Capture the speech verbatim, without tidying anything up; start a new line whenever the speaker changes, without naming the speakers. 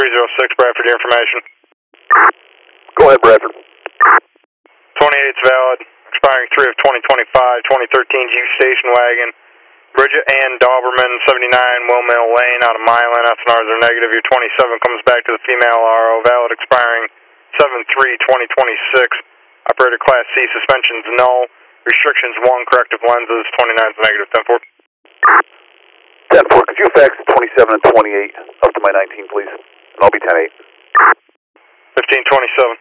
three zero six, Bradford, your information.
Go ahead, Bradford.
twenty-eight's valid, expiring three of twenty twenty-five, twenty thirteen Jeep station wagon. Bridget Ann Dauberman, seventy-nine Windmill Lane, out of Milan. F N Rs are negative. Your twenty-seven comes back to the female R O, valid expiring seven three twenty twenty-six. Operator Class C, suspensions null. Restrictions one, corrective lenses, twenty-nine's negative. ten four.
ten four, could you fax twenty-seven and twenty-eight up to my nineteen, please? And I'll be ten eight.
fifteen twenty-seven.